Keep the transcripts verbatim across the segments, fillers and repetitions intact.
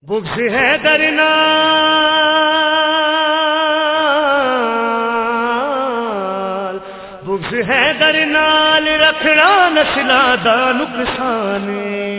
بغض ہے درنال بغض ہے درنال رکھنا نسلا دا نقصان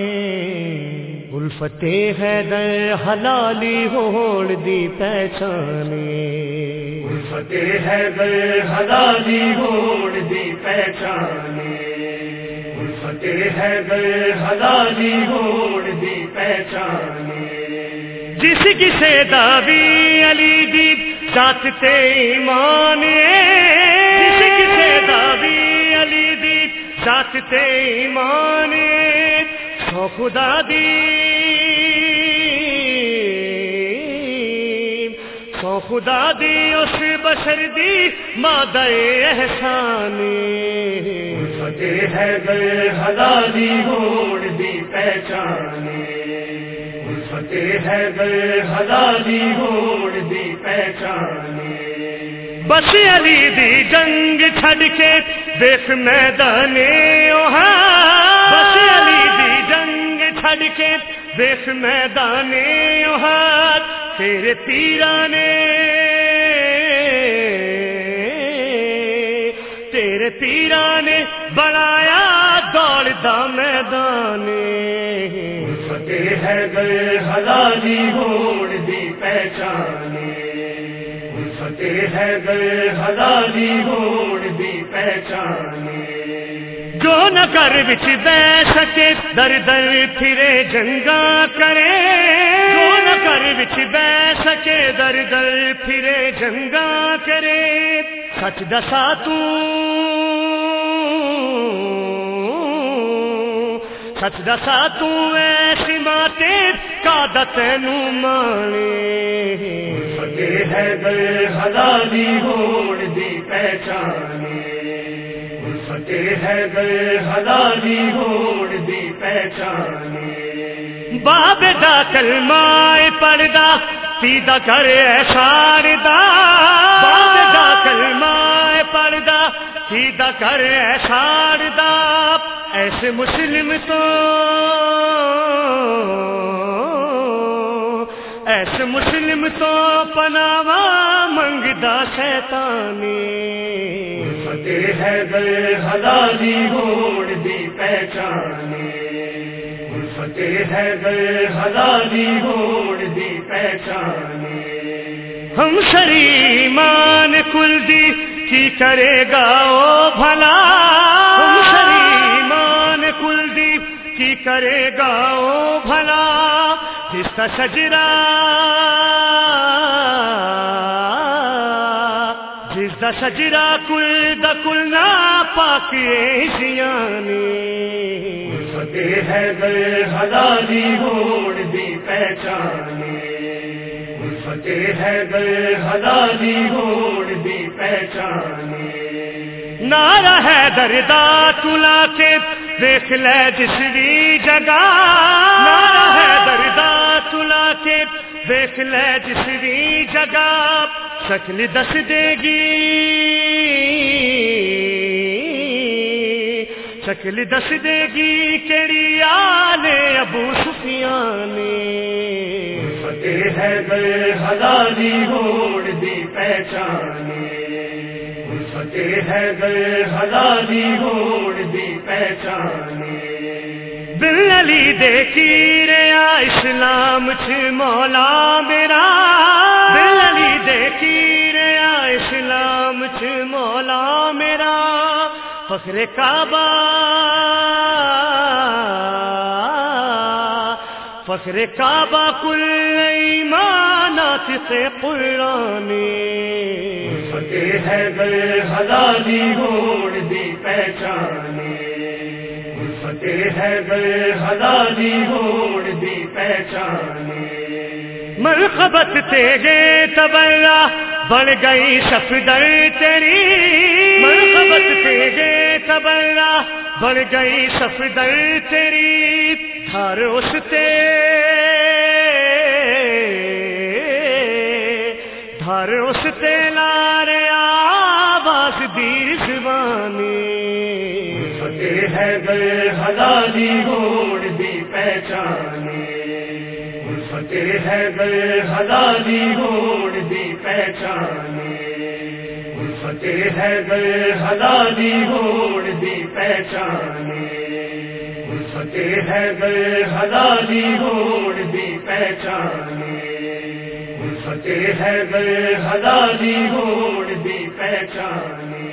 الفت ہے در حلالی ہوڑ دی پہچان الفت ہے در حلالی ہوڑ دی پہچان الفت ہے در حلالی ہوڑ دی پہچان جس کسے دعوی علی دی ذات تے ایمان جس کسے دعوی علی دی ذات تے ایمان سو خدا دی سو خدا دی اس بشر دی مادہ احسان الفت ہے در حلالی ہوڑ دی پہچان الفت ہے در حلالی ہوڑ دی پہچان بس علی دی جنگ چھڑ کے دیکھ میدان احد بس علی دی جنگ چھڑ کے دیکھ میدان احد تیرے تیران نے تیرے تیران نے بنایا دوڑ دا میدان الفت ہے در حلالی ہوڑ دی پہچان الفت ہے در حلالی ہوڑ دی پہچان جو نہ کر بچ بہ سکے در در پھرے جنگا کرے جو نہ کر بچ بہ سکے در در پھرے جنگا کرے سچ دسا تو سچ دسا تو ایسی ماتے کا تینو مانے الفت ہے در حلالی ہوڑ دی پہچان الفت ہے در حلالی ہوڑ دی پہچان باب دا کلمہ پڑھدا سیدھا کرے اشار دا باب دا کلمہ پڑھدا سیدھا کرے اشار دا ایسے مسلم تو ایسے مسلم تو پناوا منگدا شیطانی الفت ہے در حلالی ہوڑ دی پہچان الفت ہے در حلالی ہوڑ دی پہچان ہم شریمان کل دی کی کرے گا او بھلا ہم شریمان کل دی کی کرے گا او بھلا جس کا شجرا جس کا شجرا کل دا کل نا پاکی سیانی الفت ہے در حلالی ہوڑ دی پہچان الفت ہے در حلالی ہوڑ دی پہچان نعرہ ہے دردا تلا کے دیکھ لے جس بھی جگہ نعرہ ہے دردا تلا کے دیکھ لے جس بھی جگہ شکل دس دے گی شکل دس دے گی کیڑی آل ابو سفیان الفت ہے در حلالی ہوڑ دی پہچان الفت ہے در حلالی ہوڑ دی پہچان بل علی دیکھی ریا اسلام چھ مولا میرا بل علی دیکھی ریا اسلام چھ مولا میرا فخر کعبہ فخر کعبہ کل ایمانات سے قرآنی الفت ہے در حلالی ہوڑ دی پہچان الفت ہے در حلالی ہوڑ دی پہچان مرخبت تیجے تبرہ بڑھ گئی صفدر تیری مرخبت تیجے تبرہ بڑھ گئی صفدر تیری ہر اس تے ہر اس تے لارے آواز دی زبانی الفت ہے در حلالی ہوڑ دی پہچان الفت فتح ہے گر حلالی ہوڑ دی پہچانے فتح ہے گر حلالی ہوڑ دی پہچانے فتح ہے گر حلالی ہوڑ دی پہچانے فتح ہے گر حلالی ہوڑ دی پہچانے